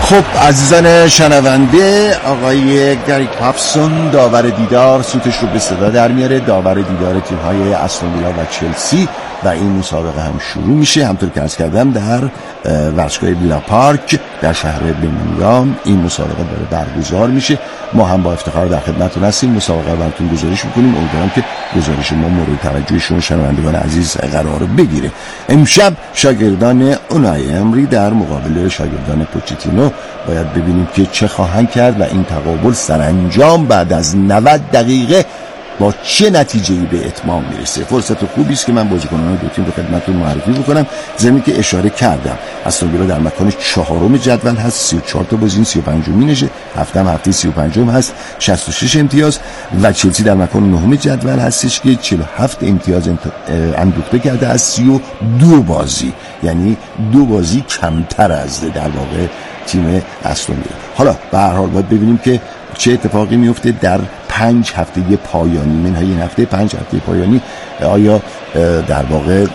خب عزیزان شنونده، آقای گری پاپسون داور دیدار سوتش رو به صدا در میاره، داور دیدار تیم‌های استون ویلا و چلسی، و این مسابقه هم شروع میشه. همطور که عرض کردم در ورزشگاه ویلا پارک در شهر برمنگام این مسابقه داره برگزار میشه. ما هم با افتخار در خدمتتون هستیم، مسابقه رو براتون گزارش میکنیم. امیدوارم که گزارش ما مورد توجه شما شنوندگان عزیز قرار بگیره. امشب شاگردان اونای امری در مقابل شاگردان پوچتینو باید ببینیم که چه خواهند کرد و این تقابل سرانجام بعد از 90 دقیقه با چه نتیجه‌ای به اتمام میرسه. فرصت خوبی است که من بازیکنان دو تیم رو خدمتتون معرفی بکنم. زمین که اشاره کردم استون ویلا در مکان چهارم جدول هست، 34 تا بازی، 35 نشه، هفته 35 هست، 66 امتیاز، و چلسی در مکان نهم جدول هستش که 47 امتیاز اندوخته کرده از 32 بازی، یعنی 2 بازی کمتر از در واقع تیم استون ویلا. حالا به هر حال باید ببینیم که چه اتفاقی میفته در 5 هفته پایانی، منهای این هفته 5 هفته پایانی. آیا در واقع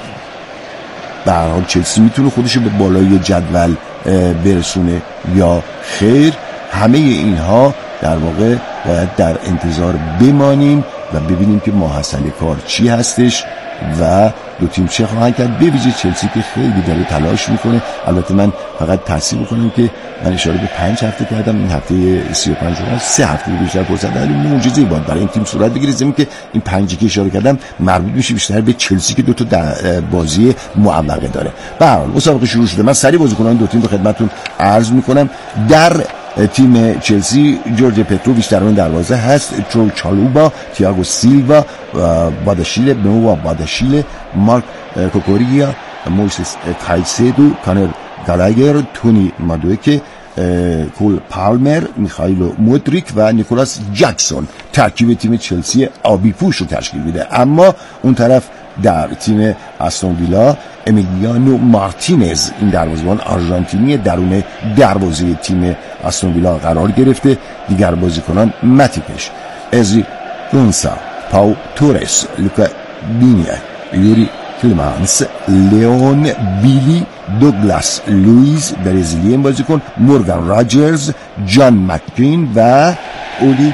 به هر حال چلسی میتونه خودش به بالای جدول برسونه یا خیر؟ همه اینها در واقع باید در انتظار بمانیم و ببینیم که ماحصل کار چی هستش و دو تیم چه خواهند کرد، به ویژه چلسی که خیلی داره تلاش میکنه. البته من فقط تصحیح بکنم که من اشاره به 5 هفته کردم، این هفته 35 هست، 3 هفته بیشتر فرصت داریم. معجزه‌ای باید برای این تیم صورت بگیره، زمین که این 5 که اشاره کردم مربوط میشه بیشتر به چلسی که 2 تا بازی معوقه داره. به هر حال مسابقه شروع شده. من سریع بازیکنان دو تیم رو خدمتتون عرض میکنم. در تیم چلسی جورج پتروویچ درون دروازه هست، ترو چالوبا، تییاگو سیلوا، باداشیل، بنو باداشیل، مارک کوکوریا، مویسس کایسدو، کانر گالاگر، تونی مادویک، کول پالمر، میخائیل مودریک و نیکولاس جکسون ترکیب تیم چلسی آبی پوش رو تشکیل میده. اما اون طرف در تیم استون ویلا امیلیانو مارتینز، این دروازه‌بان آرژانتینی، درون دروازه تیم استون ویلا قرار گرفته. دیگر بازیکنان ماتیپش، ازی گونسا، پاو تورس، لوکا بینیا، یوری کلمانس، لیون بیلی، دوگلاس لوئیس برزیلیان بازیکن، مورگان راجرز، جان مکین و اولی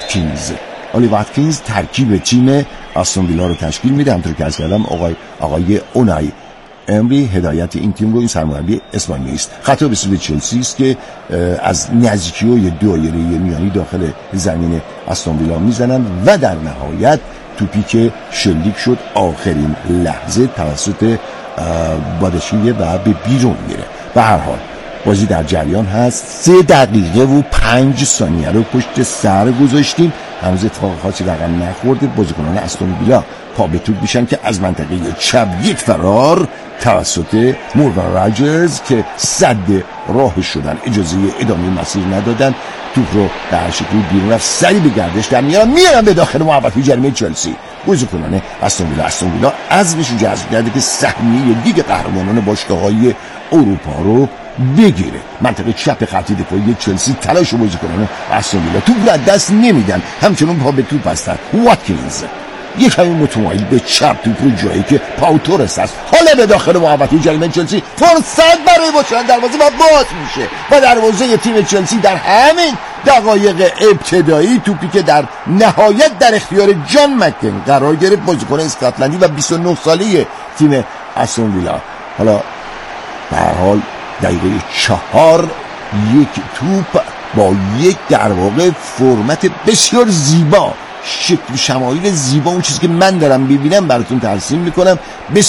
واتکینز ترکیب تیم استون ویلا رو تشکیل میده. همونطور که عرض کردم آقای اونای امری هدایت این تیم رو، این سرمربی اسپانیایی است. خطا به سوی چلسی است که از نزدیکی‌های دایره میانی داخل زمین استون ویلا میزنن و در نهایت توپی که شلیک شد آخرین لحظه توسط باداشیله و به بیرون میره. به هر حال بازی در جریان هست. 3 دقیقه و 5 ثانیه رو پشت سر گذاشتیم، هنوز اتفاق خاصی رقم نخورده. بازیکنان استون ویلا پا به توپ میشن که از منطقه چپ یک فرار توسط مورگان راجرز که صد راه شدن، اجازه ادامه مسیر ندادن، توپ رو در شکلی بیرون رفت، سری به گردش در میارن به داخل محوطه جریمه چلسی. بازیکنان استون ویلا عزمش رو جذب کرده که سهمیه لیگ قهرمانان باشگاه‌های اروپا رو بگیره. منطقه چپ خط دفاعی چلسی تلاش بازیکنان استون ویلا توپ رو دست نمیدن، همچنان پا به توپ هستن. واتکینز یک کمی متمایل به چپ توپ رو جایی که پاو تورس است، حالا به داخل محوطه جریمه چلسی، فرصت برای باشن دروازه و باز میشه و دروازه تیم چلسی در همین دقایق ابتدایی توپی که در نهایت در اختیار جان مکین قرار گرفت، بازیکن اسکاتلندی و 29 ساله تیم استون ویلا. حالا به هر حال دقیقه 4 یک توپ با یک در واقع فرمت بسیار زیبا، شکل شمایل زیبا، اون چیزی که من دارم ببینم براتون ترسیم میکنم،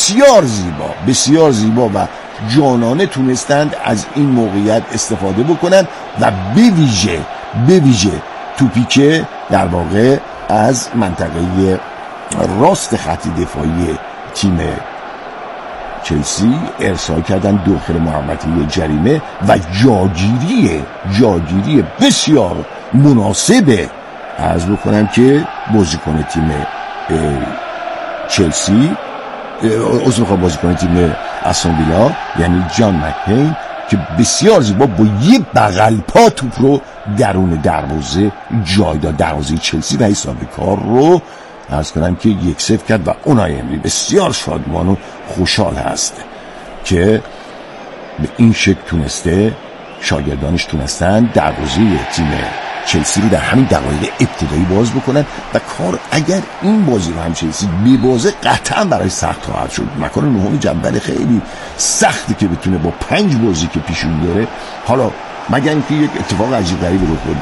بسیار زیبا و جانانه تونستند از این موقعیت استفاده بکنن و به ویژه توپی که در واقع از منطقه راست خط دفاعی تیم چلسی ارسال کردن داخل محوطه جریمه و جاگیری بسیار مناسبه. عرض بکنم که بازیکن تیم چلسی بازیکن تیم استون ویلا یعنی جان مکین که بسیار زیبا با یه بغل پا توپ رو درون دروازه جای داد، دروازه چلسی، و حساب کار رو عرض کنم که 1-0 کرد و اونای امری بسیار شادمان و خوشحال هست که به این شکل تونسته شاگردانش تونستن دروازه تیم چلسی رو در همین دقایق ابتدایی باز بکنن و کار اگر این بازی رو هم چلسی ببازه قطعا برای سخت خواهد شد. مکان نهم جدول خیلی سختی که بتونه با 5 بازی که پیشون داره، حالا مگر اینکه یک اتفاق عجیب غریبی رخ بده،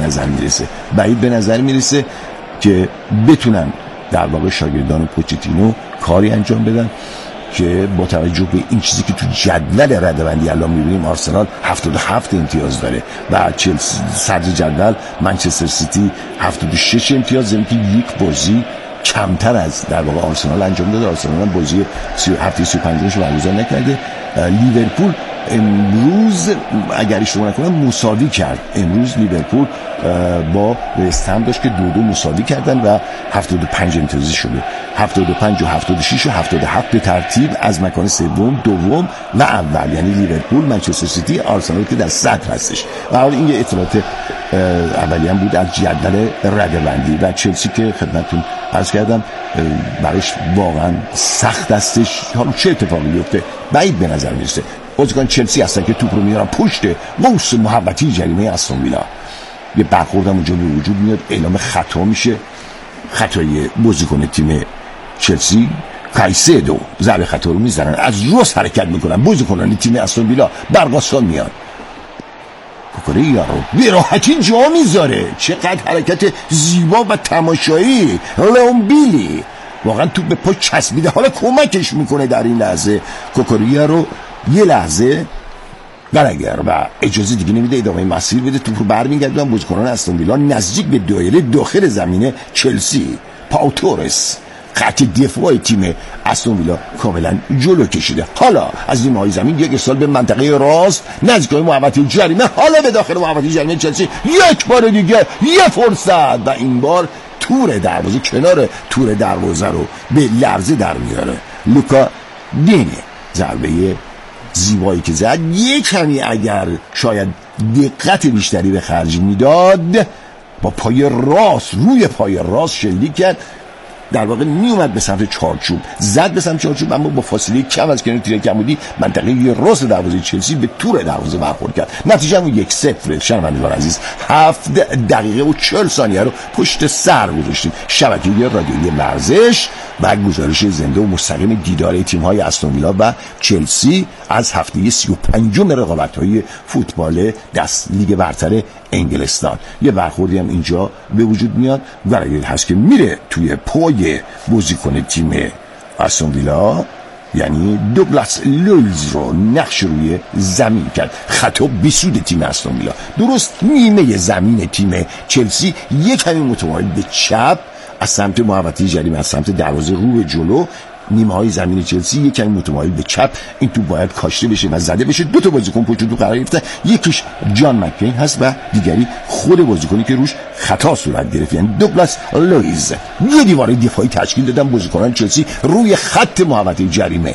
بعید به نظر میرسه که بتونن در واقع شاگردان پوچتینو کاری انجام بدن که با توجه به این چیزی که تو جدول رده‌بندی الان می‌بینیم، آرسنال 77 امتیاز داره و چلسی صدر جدول، منچستر سیتی 76 امتیاز، زمین که یک بازی کمتر از در واقع آرسنال انجام داده. آرسنال هم بازی هفته 35 رو برگزار نکرده. لیورپول امروز اگر اشتباه نکنم مساوی کرد. امروز لیورپول با وستهم داشت که 2-2 مساوی کردن و 75 امتیازی شده. 75 و 76 و 77 به ترتیب از مکان سوم، دوم و اول، یعنی لیورپول، منچستر سیتی، آرسنال که در صدر هستش. و حالا این یه اطلاعات اولیه بود از جدول رده‌بندی. و چلسی که خدمتتون عرض کردم برایش واقعا سخت هستش. حالا چه اتفاقی بیفته بعید به نظر میرسه. بازیکن چلسی هستن که توپ رو میارن پشت قوس محوطه جریمه استون ویلا. یه برخوردم اونجا به وجود میاد، اعلام خطا میشه، خطای بازیکن تیم چلسی کایسدو، ضربه خطا رو میزنن، از راست حرکت میکنن، بازیکنان تیم استون ویلا برقصان میان، کوکوریا رو به راحتی جا میذاره. چقدر حرکت زیبا و تماشایی. لومبیلی واقعا توپ به پا چسبیده، حالا کمکش میکنه در این لحظه کوکوریا رو یه لحظه برگر و اجازه دیگه نمیده ادامه مسیر بده. توپ رو برمیگردونن بازیکنان استون ویلا نزدیک به دایره داخل زمین چلسی. پاوتورس خط دفاع تیم استون ویلا کاملا جلو کشیده. حالا از نیمه‌های زمین یک ارسال به منطقه راست نزدیک محوطه جریمه، حالا به داخل محوطه جریمه چلسی یک بار دیگه یه فرصت و این بار تور دروازه، کنار تور دروازه رو به لرزه در میاره. لوکا دینه ضربه زیبایی که زد، یه کمی اگر شاید دقت بیشتری به خرج میداد با پای راست، روی پای راست شلیک کرد، در واقع نیومد به سمت چارچوب، زد به سمت چارچوب، اما با فاصله کم از کنار تیر کمودی منطقه راست دروازه چلسی به تور دروازه برخورد کرد. نتیجه هم 1-0. شنوندگان عزیز 7 دقیقه و 40 ثانیه رو پشت سر گذاشتیم. شبکه رادیویی ورزش و گزارش زنده و مستقیم دیدار تیم‌های استون ویلا و چلسی از هفته 35 رقابت‌های فوتبال دست لیگ برتر انگلستان. یه برخوردی هم اینجا به وجود میاد و هست که میره توی پای بازیکن تیم استون ویلا، یعنی دوگلاس لویز رو نقش روی زمین کرد. خطا بسود تیم استون ویلا. درست نیمه زمین تیم چلسی یک کمی متمایل به چپ از سمت محوطه جریمه، از سمت دروازه رو به جلو، نیمه های زمین چلسی یک کمی متمایل به چپ. این تو باید کاشته بشه و زده بشه. دو تا بازیکن پشت تو قرار گرفتن، یکیش جان مکین هست و دیگری خود بازیکنی که روش خطا صورت گرفت، یعنی دوگلاس لویز. یه دیواره دفاعی تشکیل دادن بازیکنان چلسی روی خط محوطه جریمه.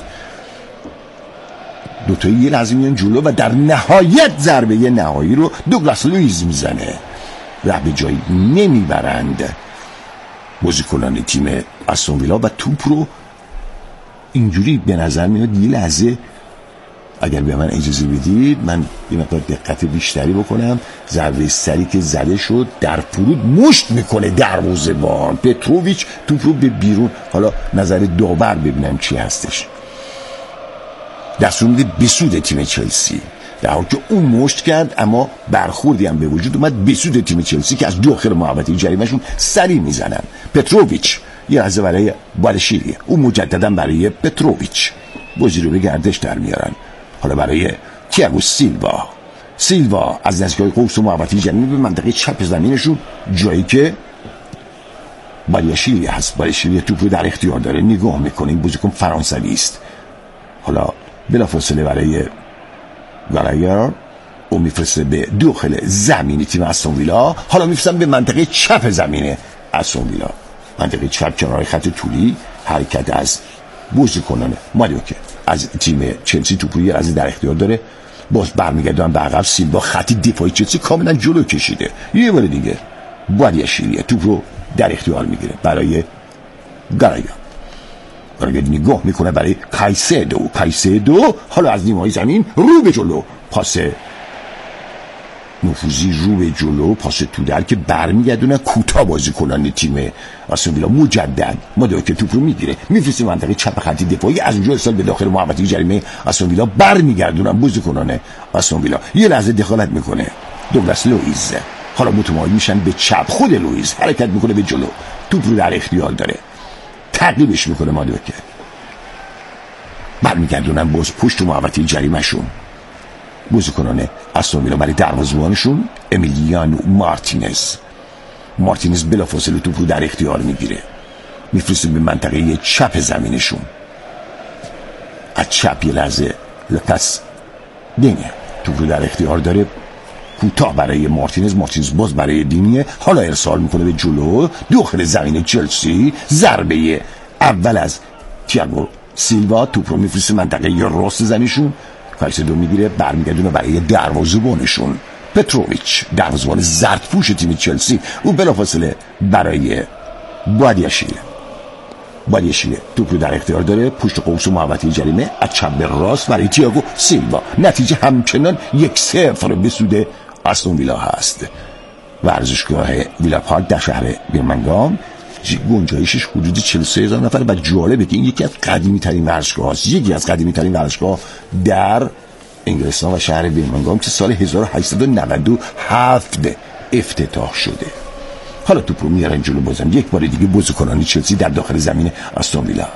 دو تا یه لحظه میان جلو و در نهایت ضربه نهایی رو دوگلاس لویز میزنه و به جایی نمیبرند بازیکنان تیم استون ویلا و توپ رو اینجوری به نظر میاد. یه لحظه اگر به من اجازه بدید من یه مقدار دقت بیشتری بکنم. ضربه سری که زده شد در فرود مشت میکنه دروازه‌بان پتروویچ توپ رو به بیرون. حالا نظر داور ببینم چی هستش. دستور میده بسود تیم چلسی، در حالی که اون مشت کرد اما برخوردی هم به وجود اومد بسود تیم چلسی که از داخل محوطه جریمه‌شون سری میزنن. پتروویچ یه لحظه برای بالشیری، اون مجددا برای پتروویچ بازی رو به گردش در میارن. حالا برای تییاگو سیلوا از نزدیکای قوس و محوطه جریمه به منطقه چپ زمینشون، جایی که بالشیری هست. بالشیری توپ رو در اختیار داره، نگاه میکنه، این بازیکن فرانسوی است. حالا بلافاصله برای گالاگر او میفرسته به داخل زمین تیم استون ویلا. حالا میفرستن به منطقه چپ زمین استون ویلا، منطقه چپ کنار خط طولی. حرکت از بازیکنان ماریوکه از تیم چلسی توپ رو از در اختیار داره، باز برمیگردن به عقب. سیلوا خط دفاعی چلسی کاملا جلو کشیده. یه بار دیگه بالشیری توپ رو در اختیار میگیره برای گالاگر نگاه میکنه برای کایسدو. حالا از نیمه‌های زمین رو به جلو، پاس نفوذی رو به جلو، پاس تو در که برمیگردونن کوتاه بازیکنان تیم آستون ویلا مجدد مدعی که توپ رو میگیره میفرسته منطقه چپ خط دفاعی، از اونجا ارسال به داخل محوطه جریمه آستون ویلا برمیگردونن بازیکنان آستون ویلا. یه لحظه دخالت میکنه دوگلاس لوئیز، حالا متمایل میشن به چپ، خود لوئیز حرکت میکنه به جلو، توپ رو در اختیار داره، تعقیبش میکنه مدعی که برمیگردونن باز پشت محوطه جریمه شون بازیکنان آستون ویلا برای دروازه‌بانشون امیلیانو مارتینز بلافاصله توپ رو در اختیار میگیره، میفرسته به منطقه چپ زمینشون. از چپ یه لحظه لوکاس دینیه توپ رو در اختیار داره، کوتاه برای مارتینز باز برای دینیه، حالا ارسال میکنه به جلو داخل زمین چلسی. ضربه اول از تییاگو سیلوا، توپ رو میفرسته منطقه یا راست زمینشون، کایسدو میگیره برمیگردونه برای دروازه‌بانشون پتروویچ، دروازه‌بان زردپوش تیم چلسی. او بلافاصله برای بادیاشیله توپ رو در اختیار داره، پشت قوس محوطه جریمه از چپ به راست برای تییاگو سیلوا. نتیجه همچنان 1-0 به سود آستون ویلا هست. ورزشگاه ویلا پارک در شهر برمنگام گنجایشش حدود 43,000 نفر و جالبه که این یکی از قدیمی ترین ورزشگاه هست، یکی از قدیمی ترین ورزشگاه در انگلستان و شهر برمنگام که سال 1897 افتتاح شده. حالا توپ رو میارن جلو، بازم یک بار دیگه بازیکنان چلسی در داخل زمین آستون ویلا.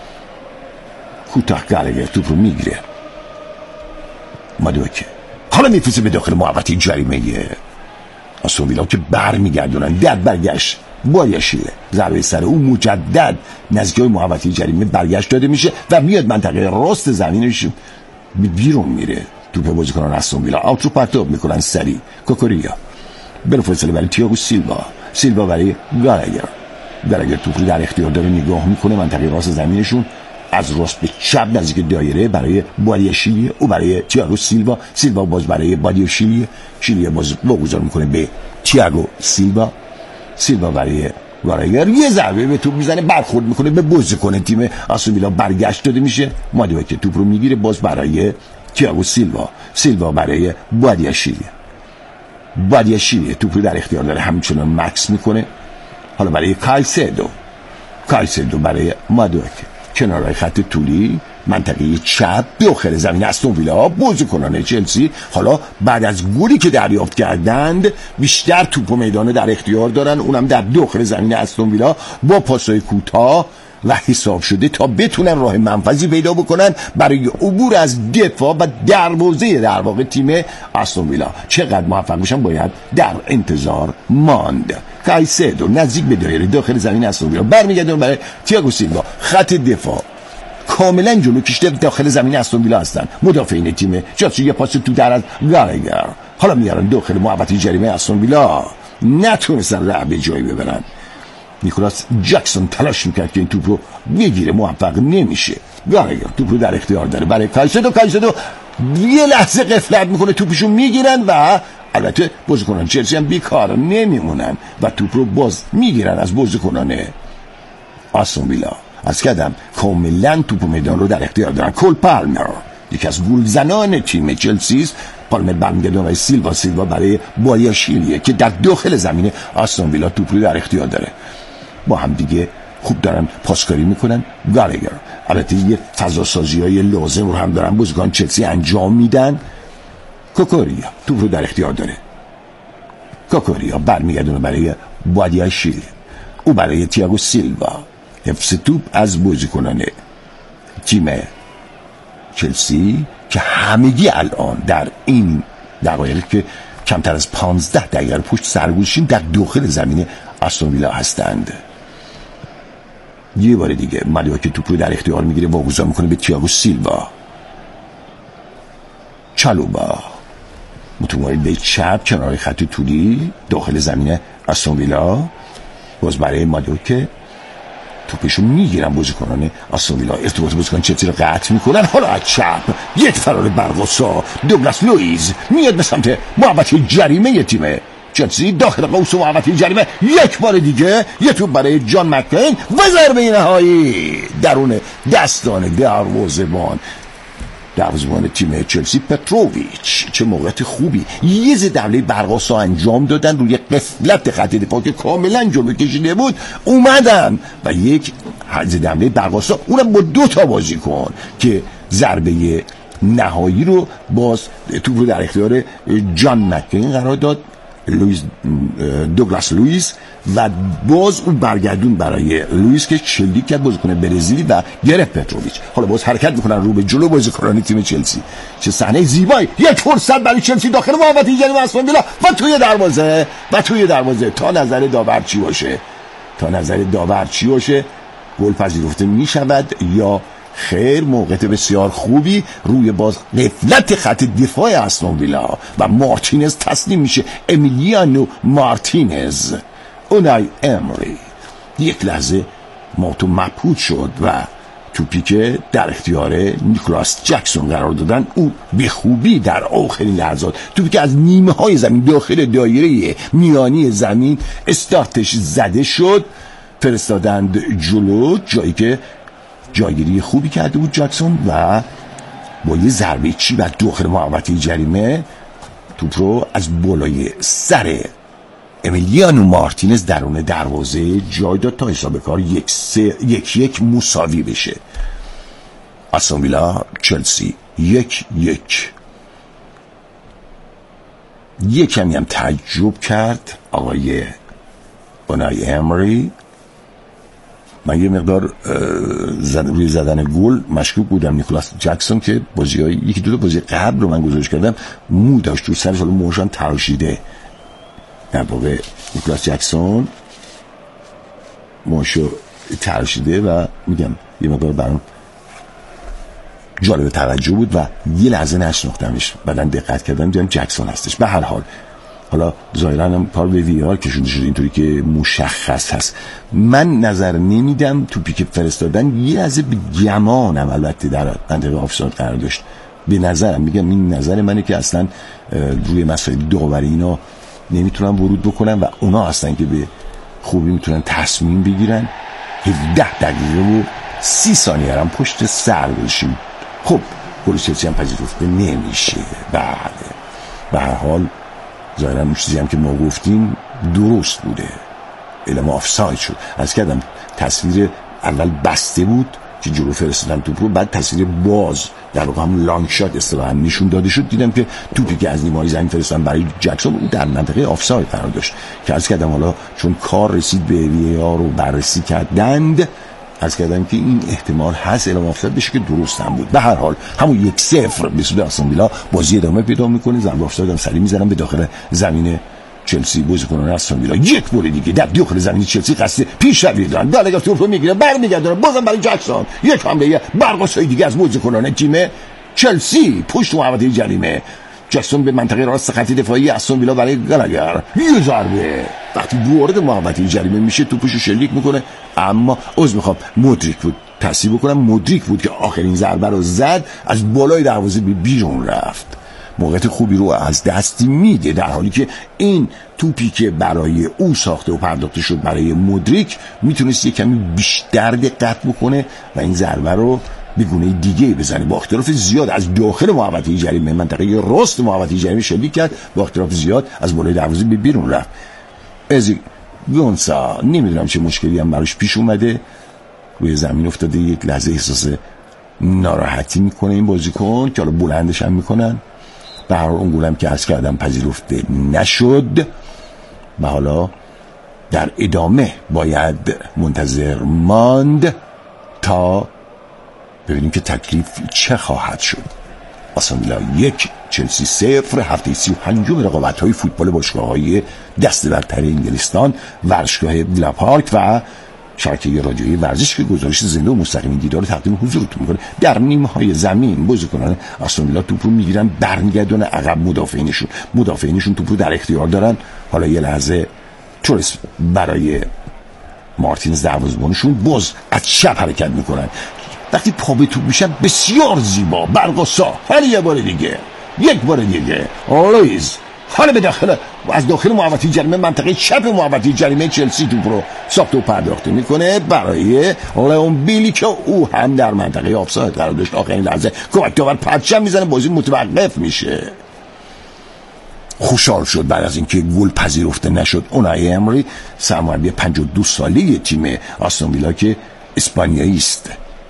کوتاه گالگر توپ رو میگیره مادوکه، حالا میفرسته به داخل محوطه جریمه آستون ویلا که برمیگردونن. در برگشت بایاشیله، ضربه سر او مجدد نزدیک محوطه جریمه برگشت داده میشه و میاد منطقه راست زمینش بیرون میره. توپ بازیکنان آستون ویلا آوت رو پرتاب میکنن سری. کوکوریا بلافاصله برای تییاگو سیلوا برای گالگر توپ رو در اختیار داره، نگاه میکنه منطقه راست زمینشون، از راست به چپ نزدیک دایره برای بادیاشیلی، او برای تییاگو سیلوا باز برای بادیاشیلی باز واگذار میکنه به تییاگو سیلوا برای گالگر، یه ضربه به توپ میزنه، برخورد میکنه به بازیکن تیم آستون ویلا، برگشت داده میشه. مادوی که توپ رو میگیره باز برای تییاگو سیلوا برای بادیاشیلی توپ رو در اختیار داره، همچنان مکس میکنه. حالا برای کایسدو برای مادوی کنارهای خط طولی منطقه چپ داخل زمین آستون ویلا. بازیکنان چلسی حالا بعد از گلی که دریافت کردند بیشتر توپ و میدان در اختیار دارن، اونم در داخل زمین آستون ویلا با پاسای کوتاه و حساب شده تا بتونن راه منفذی پیدا بکنن برای عبور از دفاع و دروازه در واقع تیم آستون ویلا. چقدر موفق بشن باید در انتظار ماند. کایسدو نزدیک به دایره داخل زمین آستون ویلا برمیگردن برای تییاگو سیلوا، خط دفاع کاملا جلو کشیده داخل زمین آستون ویلا هستن مدافعین تیم چلسی. یه پاس تو در از گالگر، حالا میارن داخل محوطه جریمه آستون ویلا، نتونستن راه به جایی ببرن. نیکولاس جکسون تلاش میکرد که این توپ رو بگیره، موفق نمیشه. گالگر توپ رو در اختیار داره برای کایسدو یه لحظه غفلت میکنه، توپشو میگیرن و البته بازیکنان چلسی هم بیکار نمیمونن و توپ رو باز میگیرن از بازیکنان آستون ویلا. از کدم کاملا توپ و میدان رو در اختیار دارن. کول پالمر یکی از گلزنان تیم چلسی است. پالمر برمیگردونه برای سیلوا برای بایاشیلیه که در داخل زمین آستون ویلا توپ رو در اختیار داره. با هم دیگه خوب دارن پاسکاری میکنن. گالگر البته یه فضا سازی های لازم رو هم دارن بازیکن چلسی انجام میدن. کوکوریا توپ رو در اختیار داره. کوکوریا برمیگردونه برای بادیاشیلی، او برای تییاگو سیلوا. حفظ توپ از بازیکنان تیم چلسی که همگی الان در این دقایق که کمتر از 15 دقیقه پشت سرگوشیم در داخل زمین آستون ویلا هستند. یه بار دیگه مادوی که توپ رو در اختیار میگیره واگذار میکنه به تییاگو سیلوا. چالوبا متمایل به چپ کنار خط طولی داخل زمین آستون ویلا، باز برای مادوی که توپشو میگیرن بازیکنان آستون ویلا، ارتباط بازیکن چلسی رو قطع میکنن. حالا از چپ یک فرار برقصا دوگلاس لوئیز میاد به سمت محوطه جریمه تیم چلسی، داخل قوس محوطه جریمه یک بار دیگه یه توپ برای جان مکین و ضربه نهایی درون دستان دروازه‌بان دروازه‌بان تیم چلسی پتروویچ چه موقعیت خوبی، یه ضد حمله برق‌آسا انجام دادن روی قفلت خط دفاع که کاملا جلو کشیده بود، اومدن و یک ضد حمله برق‌آسا، اونم با 2 تا بازیکن که ضربه نهایی رو باز توپ رو در اختیار جان مکین قرار داد، دوگلاس لوئیس، و باز اون برگردون برای لوئیس که شلیک کرد بازیکن برزیلی و گرفت پتروویچ. حالا باز حرکت میکنن رو به جلو بازیکنان تیم چلسی. چه صحنه زیبایی، یک فرصت برای چلسی داخل محوطه جریمه استون ویلا و توی دروازه تا نظر داور چی باشه گل پذیرفته میشود یا خیر. موقعیت بسیار خوبی روی باز قفلت خط دفاع استون ویلا و مارتینز تسلیم میشه، امیلیانو مارتینز. اونای امری یک لحظه ماتو مبهوت شد و توپی که در اختیار نیکلاس جکسون قرار دادن، او به خوبی در آخرین لحظات توپی که از نیمه های زمین داخل دایره میانی زمین استارتش زده شد فرستادند جلو، جایی که جایگیری خوبی کرده بود جکسون و با یه ضربه چی و داخل محوطه جریمه توپ رو از بالای سر امیلیانو مارتینز درون دروازه جای داد تا حساب کار 1-1 مساوی بشه. استون ویلا چلسی 1-1. کمی هم تعجب کرد آقای اونای امری. من یه مقدار روی زدن گل مشکوک بودم. نیکلاس جکسون که یکی دو تا بازی قبل رو من گزارش کردم مو داشت تو سرش، حالا موشان تراشیده. در واقع نیکلاس جکسون موشو تراشیده و میگم یه مقدار برام جالب توجه بود و یه لحظه نشناختمش، بعدن دقت کردم دیدم جکسون هستش. به هر حال حالا ظاهرا هم کار به وی آر کشونده شده اینطوری که مشخص هست. من نظر نمیدم توپی که فرستادن یه لحظه به گمانم البته در منطقه آفساید قرار داشت. به نظرم، میگم این نظر منه که اصلا روی مسائل داوری اینا نمیتونن ورود بکنن و اونا هستن که به خوبی میتونن تصمیم بگیرن. 17 دقیقه و 30 ثانیه هم پشت سر باشیم. خب گل چلسی هم پذیرفته نمیشه. بله به هر حال ظاهرا اون چیزی هم که ما گفتیم درست بوده، اعلام آفساید شد. از کردم تصویر اول بسته بود که جلو فرستادن توپ رو، بعد تصویر باز در واقع هم لانگ شات اصطلاحاً نشون داده شد. دیدم که توپی که از نیمه‌های زمین فرستادن برای جکسون اون در منطقه آفساید قرار داشت که از کردم حالا چون کار رسید به وی آر رو بررسی کردند، از کردم که این احتمال هست اعلام آفساید بشه که درست هم بود. به هر حال همون 1-0 به سود استون ویلا بازی ادامه پیدا میکنه. ضربه آفساید هم سری میزنن به داخل زمین چلسی. بازیکنان استون ویلا یک بار دیگه در داخل زمین چلسی قصد پیشروی دارن. دالگا توپ رو میگیره برمیگردونه بازم برای جکسون، یک حمله برق‌آسایی دیگه از بازیکنان تیم چلسی پشت محوطه جریمه. جکسون به منطقه راست خط دفاعی استون ویلا برای گالاگر، یه ضربه وقتی وارد محوطه جریمه میشه توپشو شلیک میکنه، اما مدریک بود تصحیح بکنم، مدریک بود که آخرین ضربه رو زد، از بالای دروازه به بیرون رفت. موقعیت خوبی رو از دستی میده، در حالی که این توپی که برای او ساخته و پرداخته شد برای مدریک میتونست یک کمی بیشتر دقت بکنه و این ضربه رو به گونه دیگه بزنه. با اختلاف زیاد از داخل محوطه جریمه منطقه راست محوطه جریمه شلیک کرد، با اختلاف زیاد از بالای دروازه به بیرون رفت. ازی گونسا نمیدونم چه مشکلی هم براش پیش اومده، روی زمین افتاده، یک لحظه احساس ناراحتی میکنه این بازیکن که حالا بلندش هم میکنن. به هر حال اون گلم که عرض کردم پذیرفته نشد و حالا در ادامه باید منتظر ماند تا ببینیم که تکلیف چه خواهد شد. استون ویلا 1 چلسی 0. هفته 35 رقابت‌های فوتبال باشگاه‌های دسته برتر انگلستان، ورزشگاه ویلا پارک و شبکه رادیویی ورزش که گزارش زنده و مستقیم دیدار رو تقدیم حضورتون میکنه. در نیمه‌های زمین بازیکنان استون ویلا توپ رو میگیرن برمیگردونه عقب، مدافعینشون توپ رو در اختیار دارن. حالا یه لحظه تورس برای مارتینز دروازه‌بانشون باز از چپ حرکت میکنن، وقتی پا به توپ میشن بسیار زیبا برق‌آسا. حالا یک بار دیگه لوئیس حالا به از داخل محوطه جریمه منطقه چپ محوطه جریمه چلسی توپ رو ساخت و پرداخت میکنه برای لئون بیلی که او هم در منطقه آفساید قرار داشت. آخرین لحظه کمک داور پرچم میزنه، بازی متوقف میشه. خوشحال شد بعد از اینکه گل پذیرفته نشد. اونای امری سرمربی 52 ساله تیم آستون ویلا که اسپانیایی است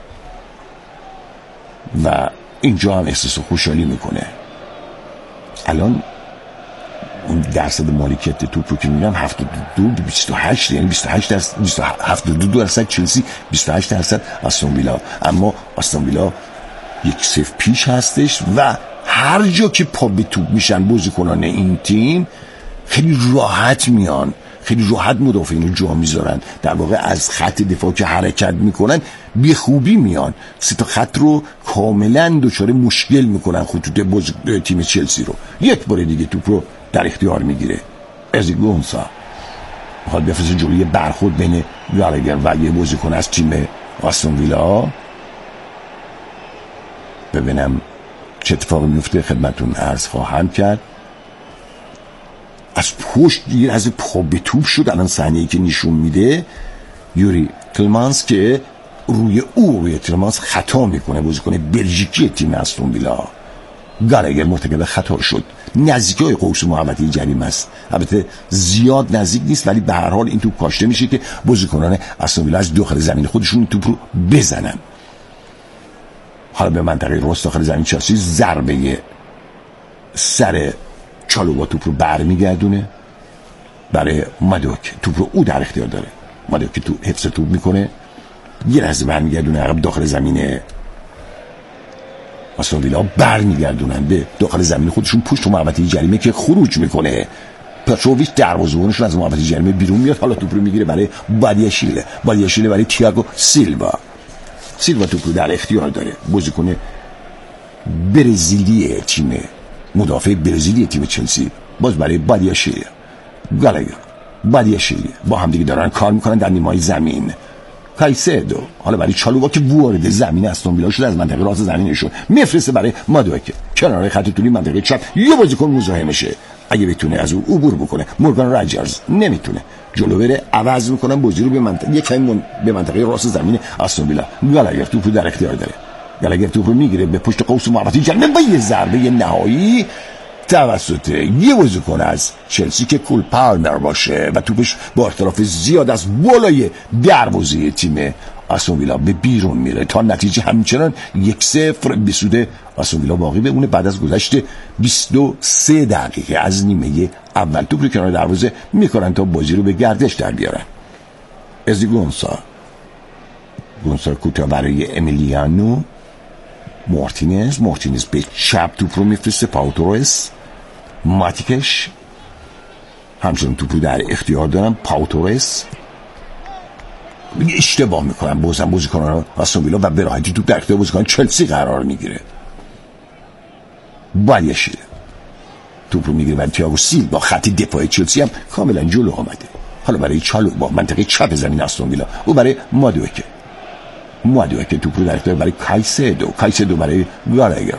و اینجا هم احساس خوشحالی میکنه. الان اون درصد مالکیت توپ رو که میگم 72-28، یعنی 72% چلسی، 28% آستون ویلا. اما آستون ویلا 1-0 پیش هستش و هر جا که پا به توپ میشن بازیکنان این تیم خیلی راحت میان، خیلی راحت مدافعین رو جا میذارن. در واقع از خط دفاع که حرکت میکنن بی خوبی میان، سه تا خط رو کاملا دچار مشکل میکنن خطوط تیم چلسی رو. یک بار دیگه توپ رو در اختیار میگیره ازیگونسا، میخواد بفرسته جلوی برخورد بین گالگر و یه بازیکن از تیم آستون ویلا. ببینم چه اتفاقی میفته خدمتون عرض خواهم کرد. از پشت دیگه از پا به توپ شد. الان صحنه‌ای که نشون میده یوری تیلمانس که روی تیلمانس خطا میکنه، بازیکن بلژیکی تیم استون ویلا. گالگر مرتکب خطا شد، نزدیکای قوس محوطه جریمه است. البته زیاد نزدیک نیست ولی به هر حال این توپ کاشته میشه که بازیکنان استون ویلا از داخل زمین خودشون این توپ رو بزنن. حالا به منطقه راست داخل زمین چلسی ضربه سر چالوبا توپ رو برمیگردونه برای مادوک. توپ رو او در اختیار داره. مادوک تو حفظ توپ میکنه، یه لحظه برمیگردونه عقب داخل زمین آستون ویلا، برمیگردونن به داخل زمین خودشون پشت محوطه جریمه که خروج میکنه. پتروویچ دروازه‌بانشون از محوطه جریمه بیرون میاد. حالا توپ رو میگیره برای بادیاشیله برای تییاگو سیلوا توپ رو در اختیار داره. بازیکن برزیلی تیم، مدافع برزیلی تیم چلسی، باز برای بادیاشیله با هم دیگه دارن کار میکنن در نیمه زمین. کایسدو حالا برای چالوبا که وارد زمین استون ویلا شده از منطقه راست زمینشون میفرسته برای مادوک کنار خط طولی منطقه چپ. یه بازیکن مزاحم میشه، اگه بتونه از او عبور بکنه. مورگان راجرز نمیتونه، جلو بره، عوض میکنن بازی رو به منطقه راست زمین استون ویلا. گالگر توپ در اختیار داره. گالگر توپ رو میگیره به پشت قوس محوطه جریمه با یه ضربه نهایی توسط یه بازیکن از چلسی که کول پالمر باشه و توپش با اختلاف زیاد از بالای دروازه تیم آستون ویلا به بیرون میره تا نتیجه همچنان 1-0 به سود آستون ویلا باقی بمونه بعد از گذشت 23 دقیقه از نیمه اول. توپ رو کنار دروازه میکنن تا بازی رو به گردش در بیارن. ازیگونسا کوتا برای امیلیانو مارتینز به چپ توپ رو میفرسته. پاوتورس ماتیکش همچنان توپ رو در اختیار دارن. پاوتورس اشتباه میکنن بازیکنان آستون ویلا و به راحتی توپ در اختیار بازیکن چلسی قرار میگیره. بادیاشیله توپ رو میگیره برای تییاگو سیلوا. خط دفاع چلسی هم کاملا جلو آمده. حالا برای چالوبا منطقه چپ زمین آستون ویلا، او برای مادوکه توپ رو در اختیار برای کایسدو برای گالگر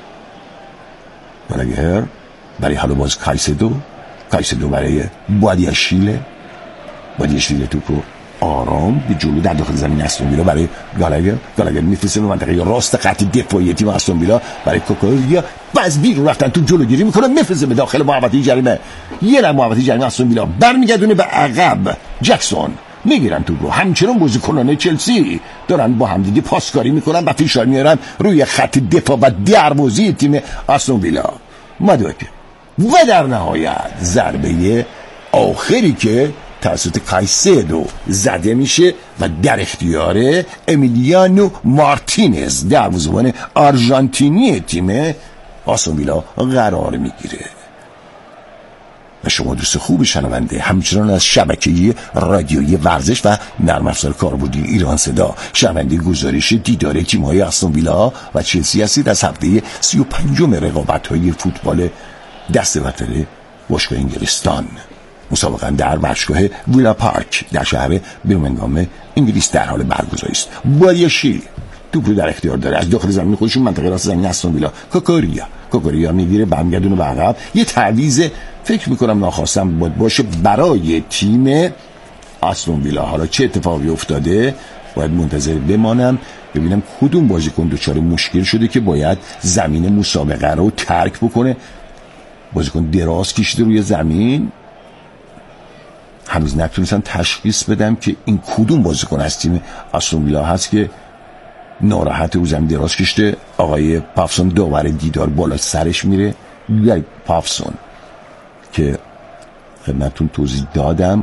برای حالا باز کایسدو برای بادیاشیله توپ رو آرام به جلو در داخل زمین استون ویلا برای گالگر میفرسته به منطقه راست خط دفاعی تیم استون ویلا برای کوکوریا. باز بیرون رفتن تو جلوگیری میکنه، میفرسته به داخل محوطه جریمه. یه محوطه جریمه استون ویلا برمیگردونه به عقب. جکسون میگیرن توپ رو. همچنان بازیکنان چلسی دارن با هم دیگه پاسکاری میکنن و فشار میارن روی خط دفاع و دروازه تیم آستون ویلا. مادوک و در نهایت ضربه آخری که توسط کایسدو زده میشه و در اختیار امیلیانو مارتینز دروازه‌بان آرژانتینی تیم آستون ویلا قرار میگیره. و شما دوست خوب شنونده همچنان از شبکه رادیویی ورزش و نرم افزار کاربردی ایران صدا شنونده گزارش دیدار تیم‌های استون ویلا و چلسی هستید از هفته 35 رقابت‌های فوتبال دسته برتر باشگاه انگلستان. مسابقه در باشگاه ویلا پارک در شهر برمنگام انگلیس در حال برگزاری است. بادیاشیل توپ رو در اختیار داره. از داخل زمین خودشون منطقه راست زمین استون ویلا. کوکوریا کوکوریا میگیره برمیگردونه به عقب. یه تعویض فکر میکنم ناخواستم باشه برای تیم استون ویلا. حالا چه اتفاقی افتاده باید منتظر بمانم ببینم کدوم بازیکن دچار مشکل شده که باید زمین مسابقه رو ترک بکنه. بازیکن دراز کشیده روی زمین، هنوز نتونستم تشخیص بدم که این کدوم بازیکن از تیم استون ویلا هست که ناراحت رو زمین دراز کشیده. آقای پافسون داور دیدار بالا سرش میره. گری پافسون که خدمتتون توضیح دادم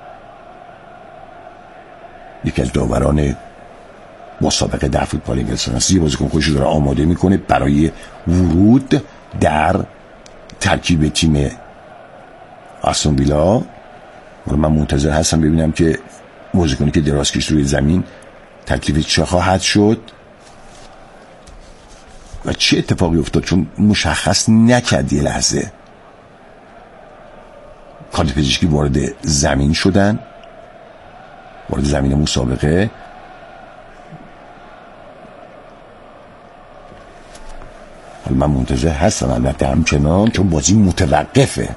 یکی از داوران مسابقه در فوتبال انگلستان است. یه بازیکن خودش داره آماده میکنه برای ورود در ترکیب تیم استون ویلا. من منتظر هستم ببینم که بازیکنی که دراز کشید روی زمین تکلیف چه خواهد شد و چه اتفاقی افتاد، چون مشخص نکرد. یه لحظه کادر پزشکی وارد زمین شدن، وارد زمین مسابقه. حالا من منتظر هستم البته همچنان، چون بازی متوقفه.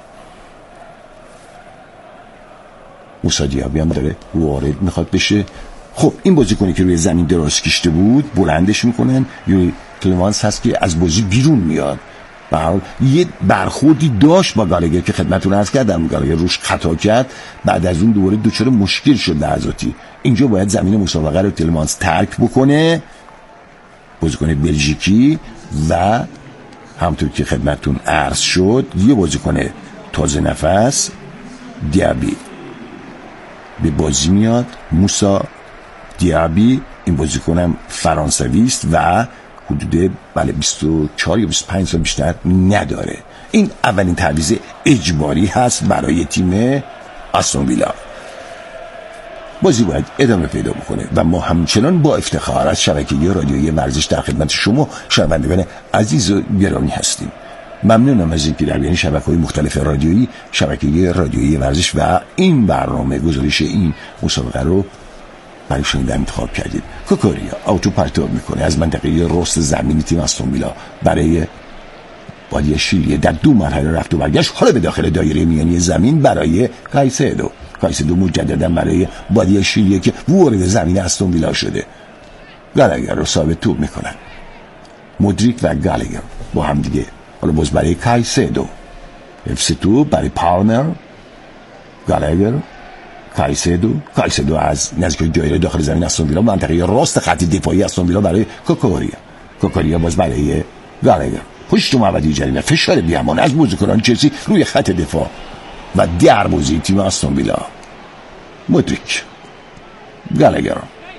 موسی دیابی هم داره وارد میخواد بشه. خب این بازیکنی که روی زمین دراز کشیده بود بلندش میکنن. یوری کلمانس هست که از بازی بیرون میاد. به هر حال یه برخوردی داشت با گالگر که خدمتتون عرض کردم، گالگر روش خطا کرد، بعد از اون دوباره دچار مشکل شد لحظاتی. اینجا باید زمین مسابقه رو تلمانس ترک بکنه، بازیکن بلژیکی. و همونطور که خدمتتون عرض شد یه بازیکن تازه نفس دیابی به بازی میاد، موسی دیابی. این بازیکنم فرانسوی است و حدود 24 یا 25 سال بیشتر نداره. این اولین تعویض اجباری هست برای تیم استون ویلا. بازی باید ادامه پیدا بکنه و ما همچنان با افتخار از شبکه رادیویی ورزش در خدمت شما شنوندگان عزیز و گرامی هستیم. ممنونم از اینکه در بین شبکه‌های مختلف رادیویی، شبکه رادیویی ورزش و این برنامه گزارش این مسابقه رو برای شنیدن انتخاب کردید. کوکوریا آوتو پرتاب میکنه از منطقه رست زمینی تیم استون ویلا برای بادی شیلیه در 2 مرحله رفت و برگشت. حالا به داخل دایره میانی زمین برای کایسدو مجددا برای بادی شیلیه که وارد زمین استون ویلا شده. گالگر رو ثابت توپ میکنن، مودریک و گالگر با هم دیگه. حالا باز برای کایسدو، حفظ توپ برای پالمر، گالگر، کایسدو از نزدیک دایره داخل زمین استون ویلا منطقه راست خط دفاعی استون ویلا برای کوکوریا باز برای گالگر. پشت محوطه جریمه فشار بیامان از بازیکنان چلسی روی خط دفاع و دروازه تیم استون ویلا. مودریک، گالگر،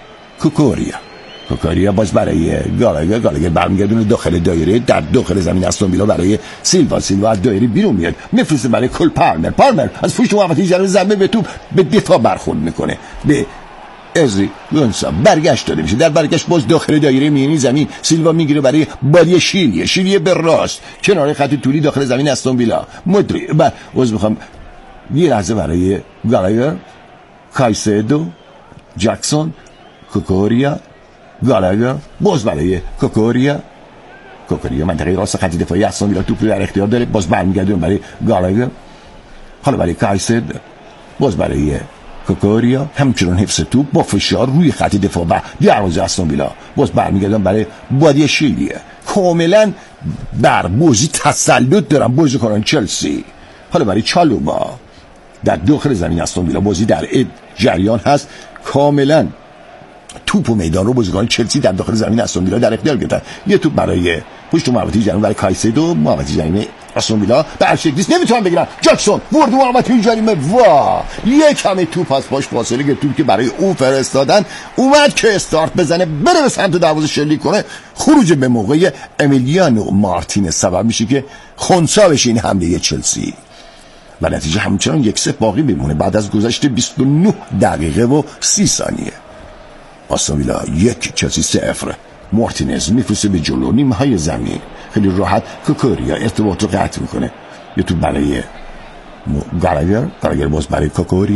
کوکوریا باز برای گالگر برمیگردونه داخل دایره در داخل زمین استون ویلا برای سیلوا از دایره بیرون میاد، میفرسته برای کل پالمر از پشت محوطه جریمه ضربه به توپ به دفاع برخورد میکنه، به ازری گونسا برگشت داده میشه. در برگشت باز داخل دایره میانی زمین سیلوا میگیره برای بادی شیلیه به راست کنار خط طولی داخل زمین استون ویلا. مودریک میخوام یه لحظه برای گالگر، کایسدو، جکسون، کوکوریا، گالگر باز برای کوکوریا منطقه راست خط دفاعی استون ویلا توپ در اختیار داره، باز برمیگرده برای گالگر. حالا برای کایسدو باز برای کوکوریا، همچنان حفظ توپ با فشار روی خط دفاع و دروازه استون ویلا. باز برمیگردن برای بادی شیلیه. کاملا بر بازی تسلط دارن بازیکنان چلسی. حالا برای چالوبا در داخل زمین استون ویلا بازی در جریان هست. کاملا توپ و میدان رو بازیکنان چلسی در داخل زمین استون ویلا در اختیار گرفتن. یه توپ برای پشت محوطه جریمه برای کایسدو، محوطه جریمه استون ویلا به هر شکلی نمیتونن بگیرن. جکسون ورد محوطه جریمه یک همه توپ از پاش فاصله گرفت. توپ که برای او فرستادن اومد که استارت بزنه بره به سمت دروازه شلیک کنه. خروج به موقع امیلیانو مارتینز سبب میشه که خنثی بشه این حمله چلسی و نتیجه همچنان 1-0 باقی بمونه بعد از گذشت 29 دقیقه و 30 ثانیه. استون ویلا 1 چلسی 0. مارتینز میفرسته به جلو نیمهای زمین، خیلی راحت کوکوریا ارتباط رو قطع میکنه. یه تو برای گالگر باز برای کوکوریا